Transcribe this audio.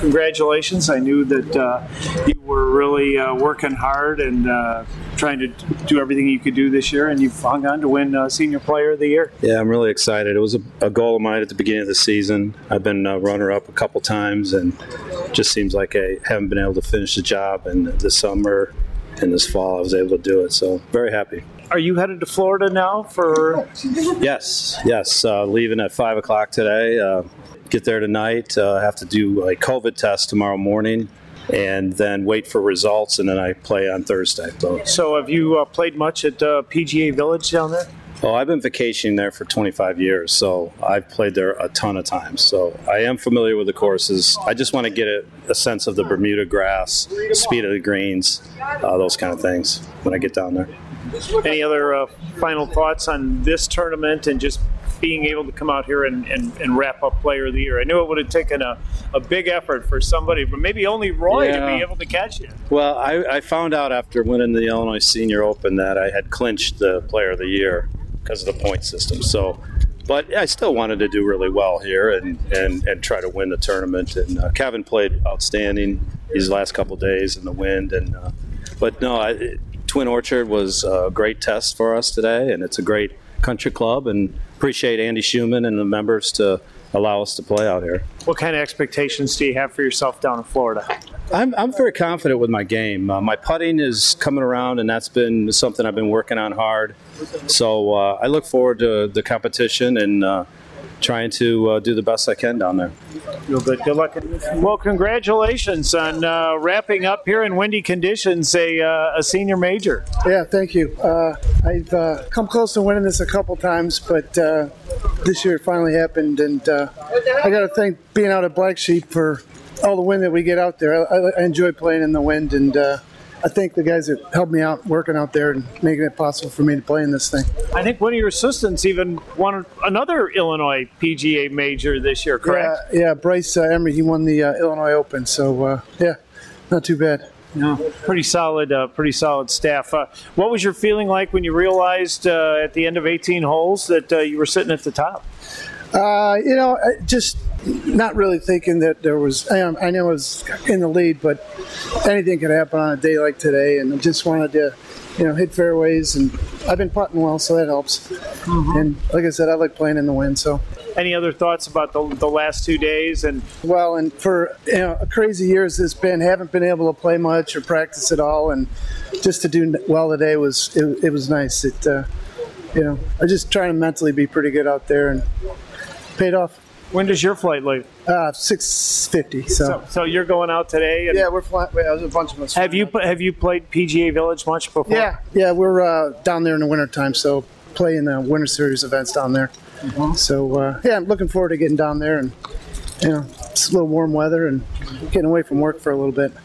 congratulations. I knew that you were really working hard and trying to do everything you could do this year, and you've hung on to win Senior Player of the Year. Yeah, I'm really excited. It was a goal of mine at the beginning of the season. I've been runner-up a couple times, and it just seems like I haven't been able to finish the job. And this summer and this fall, I was able to do it, so very happy. Are you headed to Florida now for? Yes. Leaving at 5 o'clock today. Get there tonight. Have to do a COVID test tomorrow morning, and then wait for results, and then I play on Thursday. So have you played much at PGA Village down there? Oh, I've been vacationing there for 25 years, so I've played there a ton of times. So I am familiar with the courses. I just want to get a sense of the Bermuda grass, the speed of the greens, those kind of things when I get down there. Any other final thoughts on this tournament and just being able to come out here and wrap up Player of the Year? I knew it would have taken a big effort for somebody, but maybe only Roy to be able to catch you. Well, I found out after winning the Illinois Senior Open that I had clinched the Player of the Year because of the point system. So, but I still wanted to do really well here and try to win the tournament. And Kevin played outstanding these last couple days in the wind. But no, Twin Orchard was a great test for us today, and it's a great country club, and appreciate Andy Schumann and the members to allow us to play out here. What kind of expectations do you have for yourself down in Florida? I'm very confident with my game. My putting is coming around, and that's been something I've been working on hard. So I look forward to the competition and trying to do the best I can down there. Real good. Good luck. Well, congratulations on wrapping up here in windy conditions a senior major. Yeah, thank you. I've come close to winning this a couple times, but this year it finally happened, and I got to thank being out at Black Sheep for all the wind that we get out there. I enjoy playing in the wind, and I thank the guys that helped me out working out there and making it possible for me to play in this thing. I think one of your assistants even won another Illinois PGA major this year, correct? Yeah, Bryce Emery, he won the Illinois Open, so yeah, not too bad. No, pretty solid staff. What was your feeling like when you realized at the end of 18 holes that you were sitting at the top? Just not really thinking that there was. I know I was in the lead, but anything could happen on a day like today, and I just wanted to, hit fairways, and I've been putting well, so that helps. Mm-hmm. And like I said, I like playing in the wind. So, any other thoughts about the last 2 days? And for a crazy year as it's been, haven't been able to play much or practice at all, and just to do well today was nice. I just trying to mentally be pretty good out there, and paid off. When does your flight leave? 6:50. So you're going out today? And yeah, we're flying. There's a bunch of us. Have you played PGA Village much before? Yeah, we're down there in the wintertime, so play in the Winter Series events down there. Mm-hmm. So I'm looking forward to getting down there, and it's a little warm weather and getting away from work for a little bit.